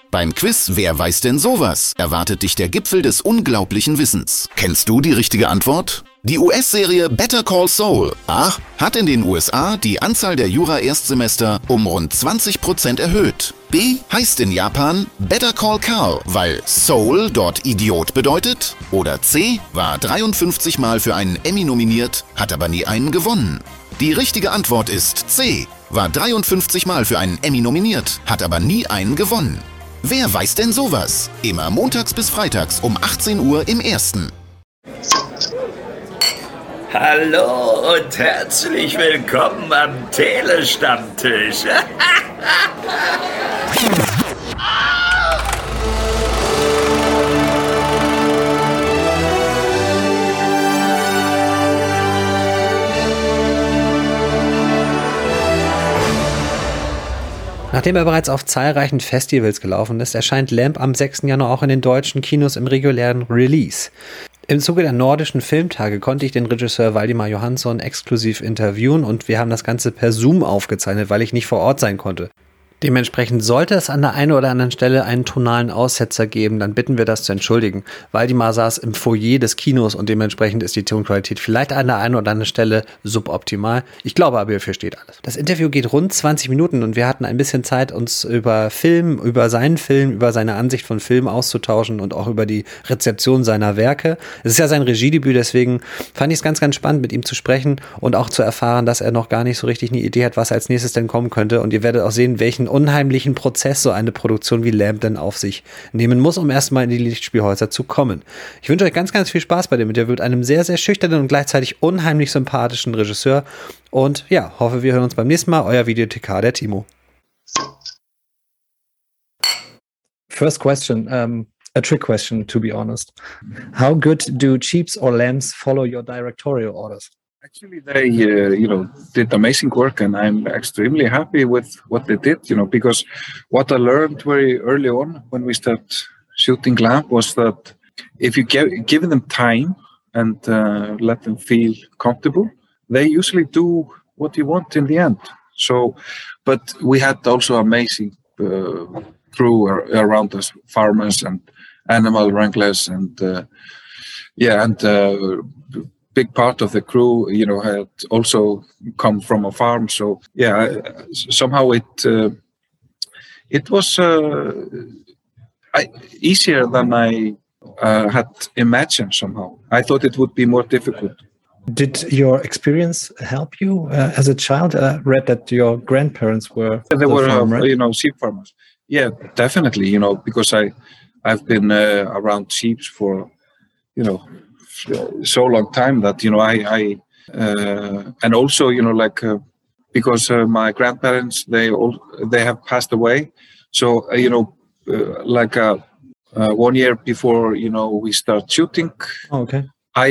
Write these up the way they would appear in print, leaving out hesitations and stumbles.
Beim Quiz Wer weiß denn sowas? Erwartet dich der Gipfel des unglaublichen Wissens. Kennst du die richtige Antwort? Die US-Serie Better Call Saul hat in den USA die Anzahl der Jura-Erstsemester um rund 20% erhöht. B heißt in Japan Better Call Carl, weil Soul dort Idiot bedeutet. Oder C war 53 Mal für einen Emmy nominiert, hat aber nie einen gewonnen. Die richtige Antwort ist C, war 53 Mal für einen Emmy nominiert, hat aber nie einen gewonnen. Wer weiß denn sowas? Immer montags bis freitags um 18 Uhr im Ersten. Hallo und herzlich willkommen am Telestammtisch. Nachdem er bereits auf zahlreichen Festivals gelaufen ist, erscheint Lamp am 6. Januar auch in den deutschen Kinos im regulären Release. Im Zuge der nordischen Filmtage konnte ich den Regisseur Waldimar Johansson exklusiv interviewen und wir haben das Ganze per Zoom aufgezeichnet, weil ich nicht vor Ort sein konnte. Dementsprechend sollte es an der einen oder anderen Stelle einen tonalen Aussetzer geben, dann bitten wir das zu entschuldigen. Waldimar saß im Foyer des Kinos und dementsprechend ist die Tonqualität vielleicht an der einen oder anderen Stelle suboptimal. Ich glaube aber, ihr versteht alles. Das Interview geht rund 20 Minuten und wir hatten ein bisschen Zeit, uns über Film, über seinen Film, über seine Ansicht von Film auszutauschen und auch über die Rezeption seiner Werke. Es ist ja sein Regiedebüt, deswegen fand ich es ganz, ganz spannend, mit ihm zu sprechen und auch zu erfahren, dass er noch gar nicht so richtig eine Idee hat, was als nächstes denn kommen könnte. Und ihr werdet auch sehen, welchen unheimlichen Prozess so eine Produktion wie Lamp denn auf sich nehmen muss, um erstmal in die Lichtspielhäuser zu kommen. Ich wünsche euch ganz, ganz viel Spaß bei dem Interview mit einem sehr, sehr schüchternen und gleichzeitig unheimlich sympathischen Regisseur und ja, hoffe, wir hören uns beim nächsten Mal. Euer Videothekar, der Timo. First question, a trick question, to be honest. How good do Cheaps or Lamps follow your directorial orders? Actually, they, did amazing work, and I'm extremely happy with what they did, because what I learned very early on when we start shooting Lamp was that if you give them time and let them feel comfortable, they usually do what you want in the end. So, but we had also amazing crew around us, farmers and animal wranglers, and big part of the crew, had also come from a farm. So somehow it was easier than I had imagined. Somehow I thought it would be more difficult. Did your experience help you as a child? I read that your grandparents were sheep farmers. Yeah, definitely. Because I've been around sheep for so long time that I and also because my grandparents they have passed away, so 1 year before we start shooting. Okay. I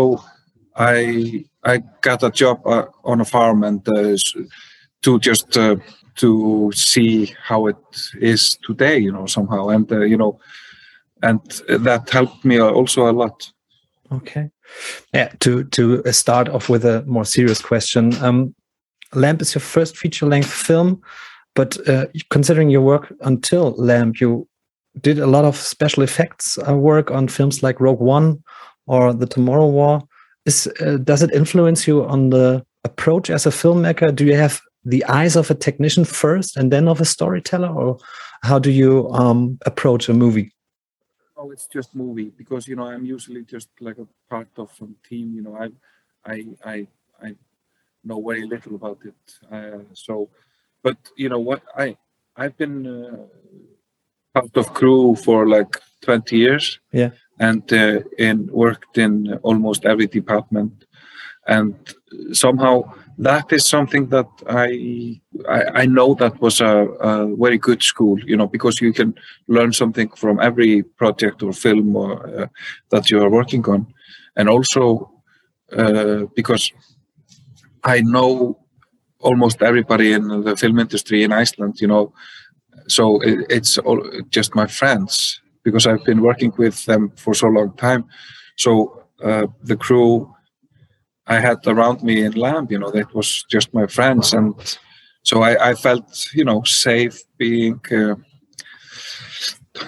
got a job on a farm and to just to see how it is today, somehow, and and that helped me also a lot. Okay. Yeah, to start off with a more serious question. Lamp is your first feature-length film, but considering your work until Lamp, you did a lot of special effects work on films like Rogue One or The Tomorrow War. Does it influence you on the approach as a filmmaker? Do you have the eyes of a technician first and then of a storyteller, or how do you approach a movie? Oh, it's just movie because I'm usually just like a part of some team. I know very little about it. But what I've been part of crew for like 20 years. Yeah, and worked in almost every department, and somehow that is something that I know that was a very good school, because you can learn something from every project or film or, that you are working on. And also because I know almost everybody in the film industry in Iceland, so it's all just my friends because I've been working with them for so long time. So the crew I had around me in Lamp, that was just my friends, and so I felt, safe being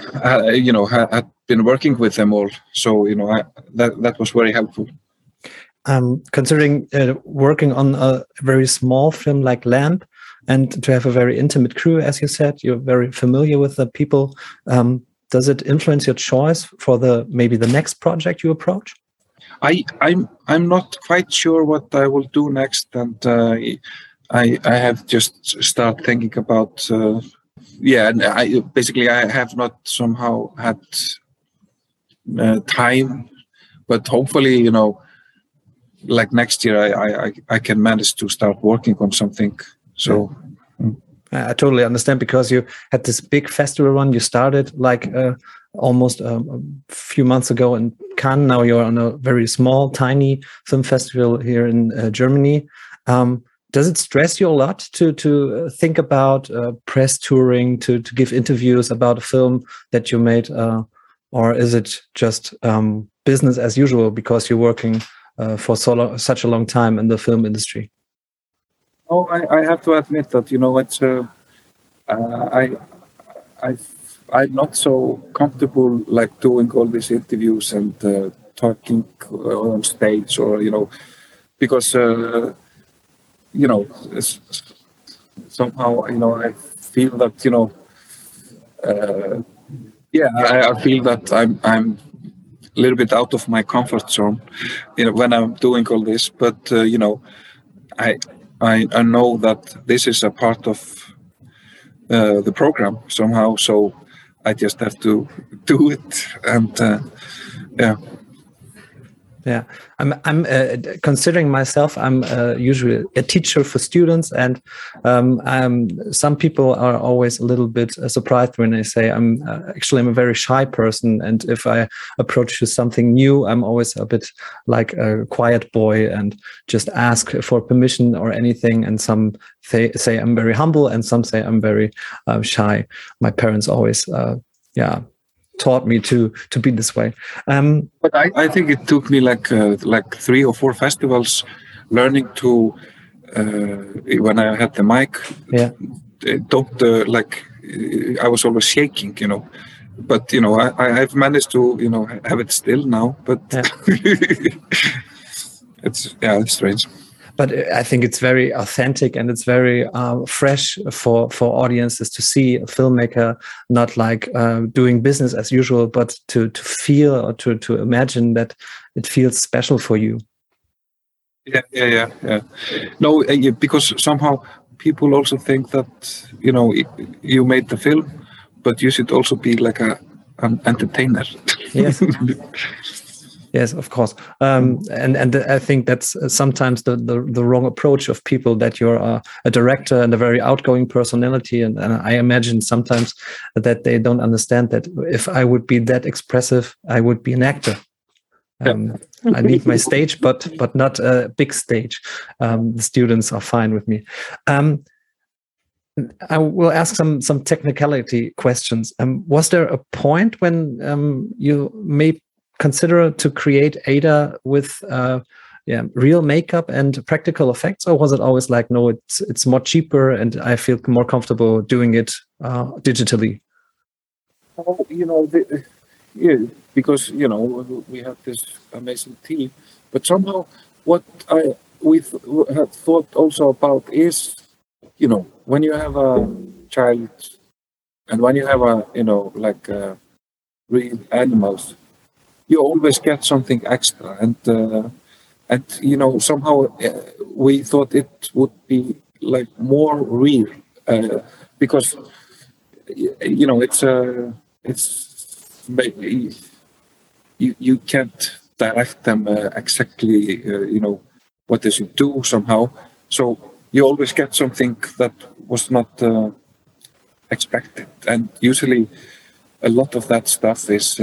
had been working with them all. So that was very helpful. Considering working on a very small film like Lamp, and to have a very intimate crew, as you said, you're very familiar with the people. Does it influence your choice for maybe the next project you approach? I'm not quite sure what I will do next, and I have just start thinking about and I have not somehow had time, but hopefully like next year I can manage to start working on something. So. I totally understand, because you had this big festival run. You started like almost a few months ago in Cannes. Now you're on a very small, tiny film festival here in Germany. Does it stress you a lot to think about press touring, to give interviews about a film that you made, or is it just business as usual because you're working for such a long time in the film industry? Oh, I have to admit that it's I'm not so comfortable like doing all these interviews and talking on stage, or because somehow I feel that I feel that I'm a little bit out of my comfort zone when I'm doing all this, but I know that this is a part of the program somehow, so I just have to do it, and Yeah, I'm considering myself. I'm usually a teacher for students, and some people are always a little bit surprised when I say I'm a very shy person, and if I approach to something new, I'm always a bit like a quiet boy and just ask for permission or anything. And some say I'm very humble, and some say I'm very shy. My parents always, taught me to be this way. But I think it took me like 3 or 4 festivals learning to when I had the mic. Yeah. Don't I was always shaking, but I've managed to have it still now. But Yeah. it's strange. But I think it's very authentic, and it's very fresh for audiences to see a filmmaker not like doing business as usual, but to feel or to imagine that it feels special for you. Yeah. No, because somehow people also think that you made the film, but you should also be like an entertainer. Yes. Yes, of course. And I think that's sometimes the wrong approach of people, that you're a director and a very outgoing personality. And I imagine sometimes that they don't understand that if I would be that expressive, I would be an actor. I need my stage, but not a big stage. The students are fine with me. I will ask some technicality questions. Was there a point when you may consider to create Ada with real makeup and practical effects, or was it always like, no, it's more cheaper and I feel more comfortable doing it digitally? Oh, because we have this amazing team, but somehow what we had thought also about is when you have a child and when you have real animals, you always get something extra, and somehow we thought it would be like more real, because you can't direct them exactly what they should do somehow, so you always get something that was not expected, and usually a lot of that stuff is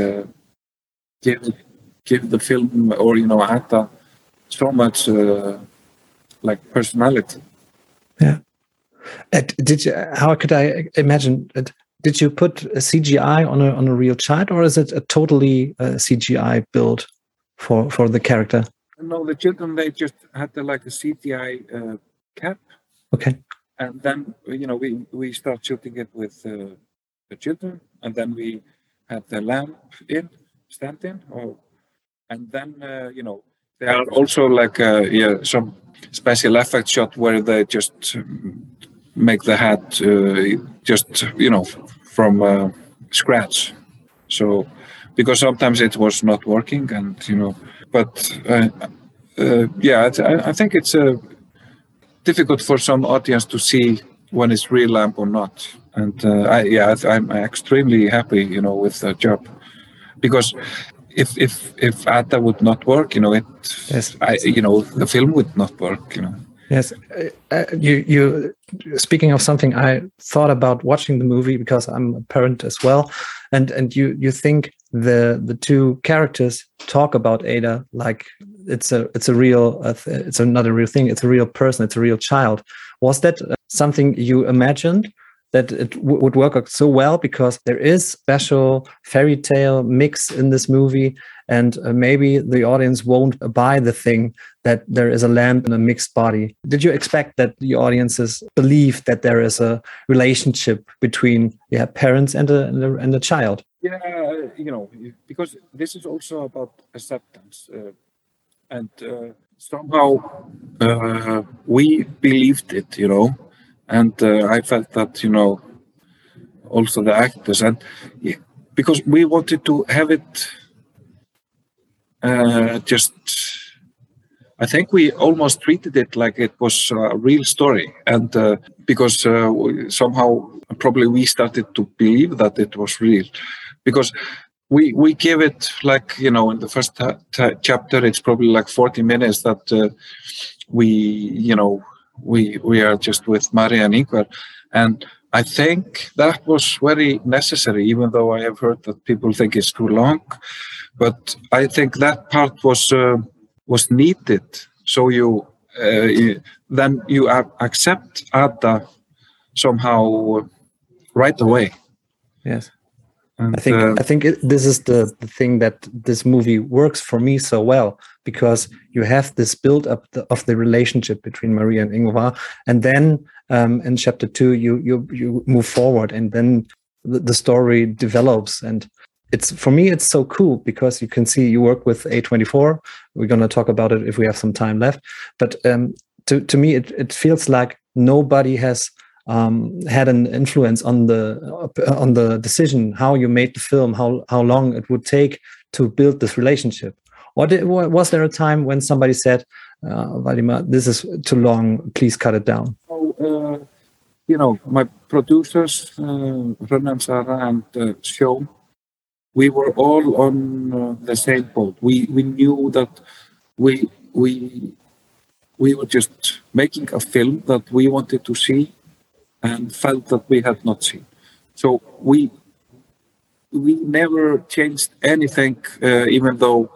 give the film or Ada so much like personality. Yeah. How could I imagine it? Did you put a CGI on a real child, or is it a totally CGI build for the character? No, the children, they just had like a CGI cap. Okay. And then we start shooting it with the children, and then we had the lamp standing, and then there are also like some special effect shot where they just make the hat from scratch. So because sometimes it was not working, and but I think it's difficult for some audience to see when it's real lamp or not. And I'm extremely happy, with the job, because if Ada would not work, Yes. the film would not work, Yes, you speaking of something I thought about watching the movie, because I'm a parent as well, and you think the two characters talk about Ada like it's a real it's not a real thing, it's a real person, it's a real child. Was that something you imagined, that it would work so well, because there is special fairy tale mix in this movie, and maybe the audience won't buy the thing that there is a lamp in a mixed body? Did you expect that the audiences believe that there is a relationship between parents and a child? Yeah, because this is also about acceptance, and somehow we believed it, and I felt that, also the actors, and because we wanted to have it I think we almost treated it like it was a real story, and because somehow probably we started to believe that it was real, because we gave it like, in the first chapter, it's probably like 40 minutes that we are just with Maria and Ingvar, and I think that was very necessary, even though I have heard that people think it's too long. But I think that part was needed, so you accept Ada somehow right away. Yes. And, I think this is the thing that this movie works for me so well, because you have this build up of the relationship between Maria and Ingvar, and then in chapter 2 you move forward, and then the story develops. And for me it's so cool, because you can see you work with A24. We're going to talk about it if we have some time left, but to me it feels like nobody has had an influence on the decision how you made the film, how long it would take to build this relationship. Was there a time when somebody said, Valdimar, this is too long, please cut it down? My producers, Ronan, Sarah, and Sjón, we were all on the same boat. We knew that we were just making a film that we wanted to see and felt that we had not seen. So we never changed anything, even though,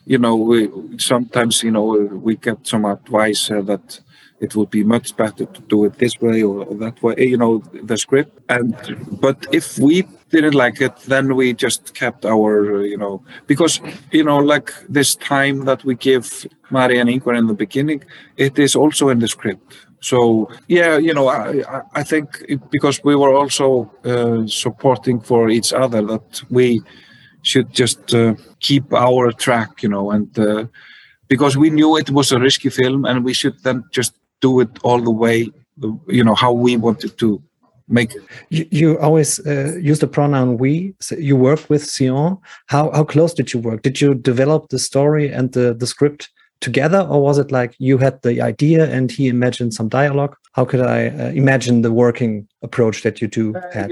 sometimes, we get some advice that it would be much better to do it this way or that way, the script. But if we didn't like it, then we just kept our, because, like this time that we give Maria and Ingvar in the beginning, it is also in the script. So, I think because we were also supporting for each other, that we should just keep our track, and because we knew it was a risky film, and we should then just do it all the way, how we wanted to make it. You always use the pronoun we. So you work with Sjón. How close did you work? Did you develop the story and the script together, or was it like you had the idea and he imagined some dialogue? How could I imagine the working approach that you two had?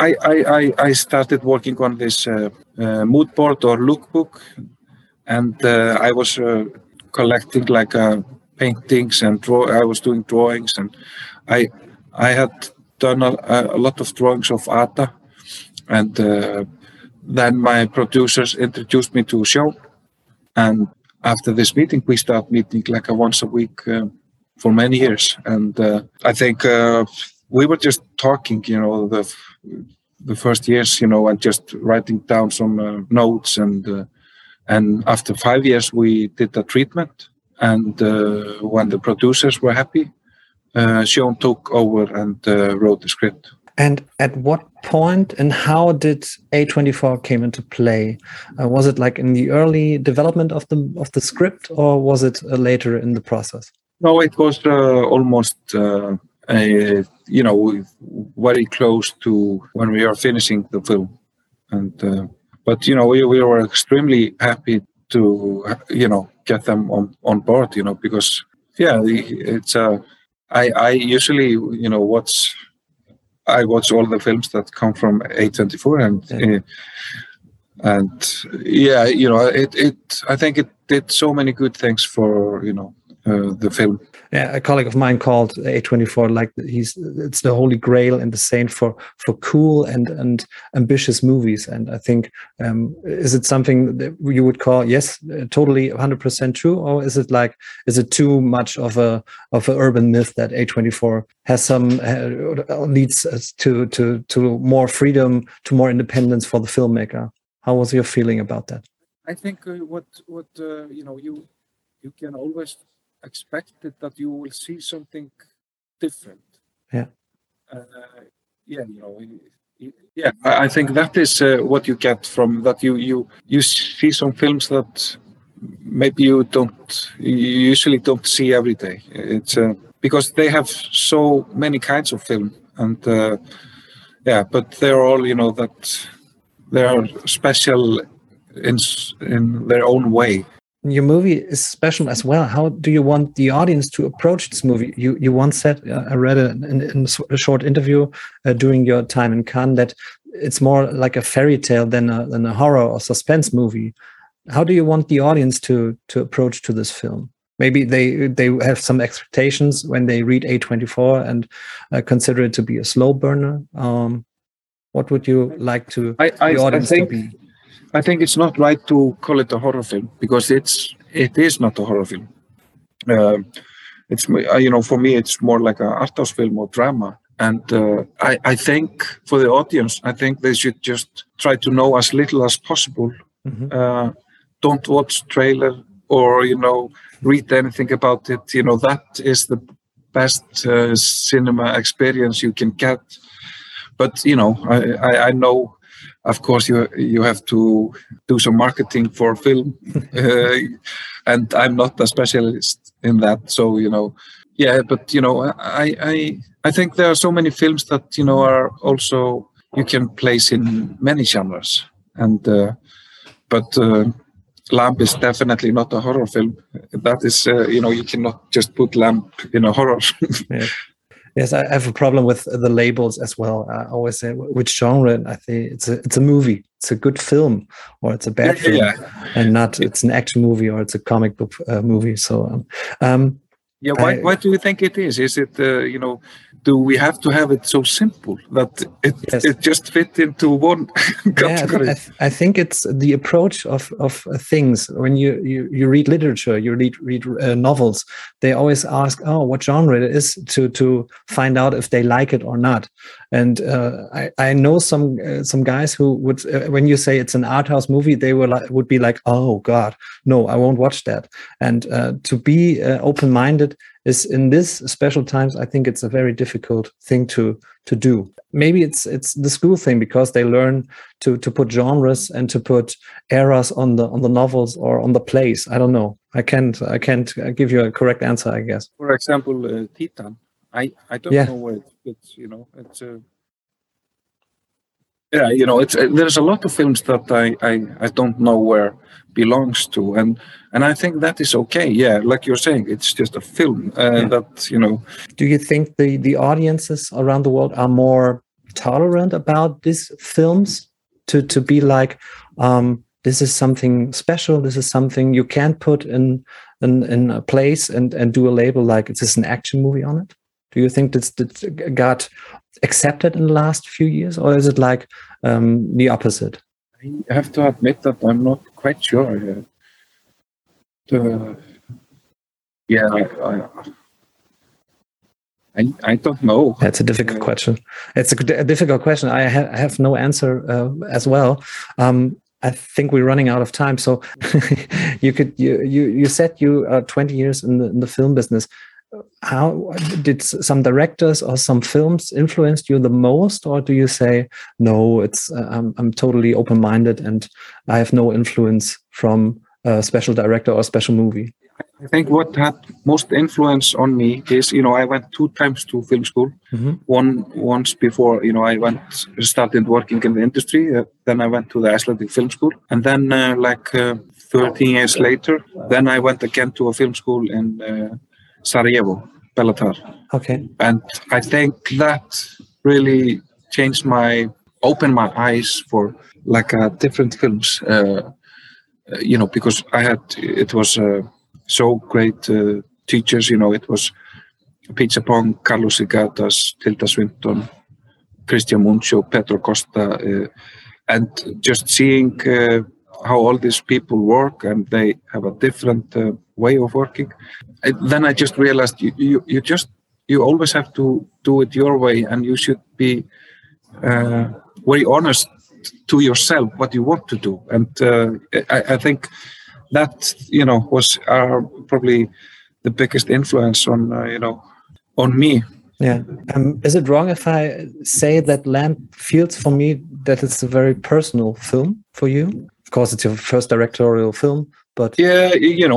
I started working on this mood board or lookbook, and I was collecting like paintings and I was doing drawings, and I had done a lot of drawings of Ada, and then my producers introduced me to Sjón, and after this meeting we start meeting like once a week for many years, and I think we were just talking, the first years, and just writing down some notes, and after 5 years we did a treatment, and when the producers were happy, Sjón took over and wrote the script. And at what point and how did A24 came into play? Was it like in the early development of the script, or was it later in the process? No, it was almost very close to when we are finishing the film, and but we were extremely happy to get them on board, because it's I usually I watch all the films that come from A24, and I think it did so many good things for the film. Yeah, a colleague of mine called A24 like it's the holy grail and the saint for cool and ambitious movies. And I think is it something that you would call totally 100% true, or is it too much of a urban myth that A24 has some leads us to more freedom, to more independence for the filmmaker? How was your feeling about that? I think what you can always expect it that you will see something different. I think that is what you get from that. You see some films that maybe you usually don't see every day. It's because they have so many kinds of film, and but they're all that they are special in their own way. Your movie is special as well. How do you want the audience to approach this movie? You once said, I read in a short interview during your time in Cannes, that it's more like a fairy tale than a horror or suspense movie. How do you want the audience to approach to this film? Maybe they have some expectations when they read A24 and consider it to be a slow burner. What would you like the audience to be? I think it's not right to call it a horror film, because it is not a horror film. It's for me it's more like an art house film or drama. And I think for the audience, I think they should just try to know as little as possible. Mm-hmm. Don't watch trailer or read anything about it. That is the best cinema experience you can get. But I know. Of course, you have to do some marketing for film, and I'm not a specialist in that. So but I think there are so many films that are also you can place in many genres, and but Lamb is definitely not a horror film. That is you cannot just put Lamb in a horror. Yeah. Yes, I have a problem with the labels as well. I always say which genre. I think it's a movie. It's a good film, or it's a bad film, and not it's an action movie or it's a comic book movie. So, why do you think it is? Is it do we have to have it so simple that it just fit into one category? Yeah, I think it's the approach of things. When you read literature, you read novels, they always ask, what genre it is to find out if they like it or not. And I know some guys who would, when you say it's an art house movie, they would be like, oh God, no, I won't watch that. And to be open-minded is in this special times, I think it's a very difficult thing to do. Maybe it's the school thing, because they learn to put genres and to put eras on the novels or on the plays. I don't know. I can't give you a correct answer, I guess. For example, Titan. I don't know where it fits. It's there's a lot of films that I don't know where belongs to, and I think that is okay. Yeah, like you're saying, it's just a film that. Do you think the audiences around the world are more tolerant about these films to be like, this is something special, this is something you can't put in a place and do a label like it's just an action movie on it? Do you think that got accepted in the last few years, or is it like the opposite? I have to admit that I'm not quite sure. I don't know. That's a difficult question. It's a difficult question. I have no answer as well. I think we're running out of time. So you said you are 20 years in the film business. how did some directors or some films influenced you the most, or do you say no? It's I'm totally open-minded and I have no influence from a special director or special movie. I think what had most influence on me is, I went 2 times to film school. Once before, I started working in the industry. Then I went to the Icelandic Film School, and then 13 years later, then I went again to a film school in Sarajevo, Bellatar. Okay. And I think that really opened my eyes for different films. Because it was so great teachers. It was Pizza Pong, Carlos Igadas, Tilda Swinton, Christian Muncho, Pedro Costa, and just seeing how all these people work, and they have a different way of working. Then I just realized you always have to do it your way, and you should be very honest to yourself what you want to do. And I think that was probably the biggest influence on me. Yeah. Is it wrong if I say that Lamp feels for me that it's a very personal film for you? Of course, it's your first directorial film, but yeah,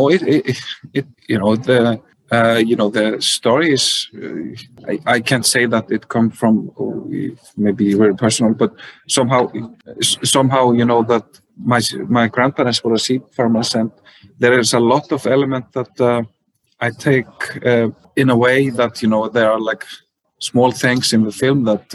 the story is. I can't say that it comes from maybe very personal, but somehow, that my grandparents were sheep farmers, and there is a lot of element that I take in a way that there are like small things in the film that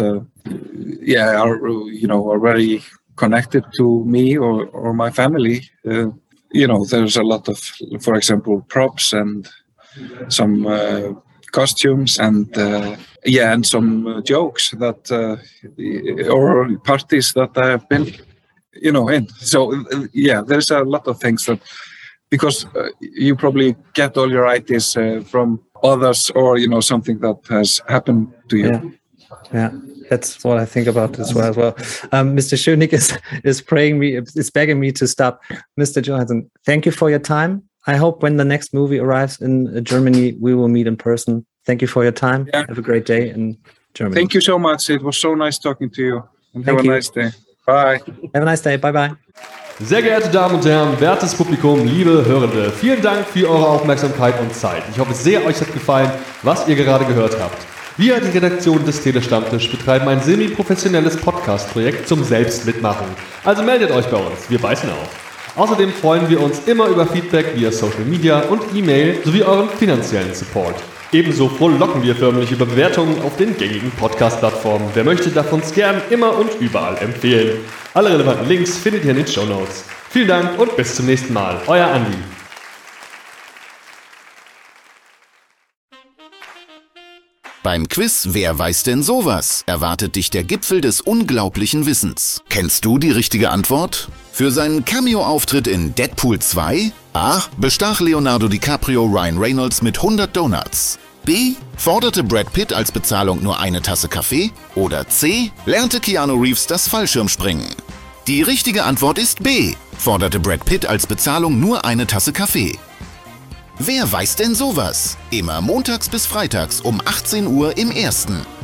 are very connected to me or my family. There's a lot of, for example, props and some costumes and some jokes that or parties that I have been in. So there's a lot of things that, because you probably get all your ideas from others or something that has happened to you. Yeah, that's what I think about this as well. Mr. Schönig is begging me to stop. Mr. Johansson, thank you for your time. I hope when the next movie arrives in Germany, we will meet in person. Thank you for your time. Yeah. Have a great day in Germany. Thank you so much. It was so nice talking to you. And have a nice day. Bye. Have a nice day. Bye-bye. Sehr geehrte Damen und Herren, wertes Publikum, liebe Hörende, vielen Dank für eure Aufmerksamkeit und Zeit. Ich hoffe sehr, euch hat gefallen, was ihr gerade gehört habt. Wir, die Redaktion des Telestammtisch, betreiben ein semi-professionelles Podcast-Projekt zum Selbstmitmachen. Also meldet euch bei uns, wir beißen auf. Außerdem freuen wir uns immer über Feedback via Social Media und E-Mail sowie euren finanziellen Support. Ebenso frohlocken wir förmlich über Bewertungen auf den gängigen Podcast-Plattformen. Wer möchte, darf uns gern immer und überall empfehlen. Alle relevanten Links findet ihr in den Shownotes. Vielen Dank und bis zum nächsten Mal. Euer Andi. Beim Quiz Wer weiß denn sowas? Erwartet dich der Gipfel des unglaublichen Wissens. Kennst du die richtige Antwort? Für seinen Cameo-Auftritt in Deadpool 2? A. Bestach Leonardo DiCaprio Ryan Reynolds mit 100 Donuts. B. Forderte Brad Pitt als Bezahlung nur eine Tasse Kaffee? Oder C. Lernte Keanu Reeves das Fallschirmspringen? Die richtige Antwort ist B. Forderte Brad Pitt als Bezahlung nur eine Tasse Kaffee. Wer weiß denn sowas? Immer montags bis freitags um 18 Uhr im Ersten.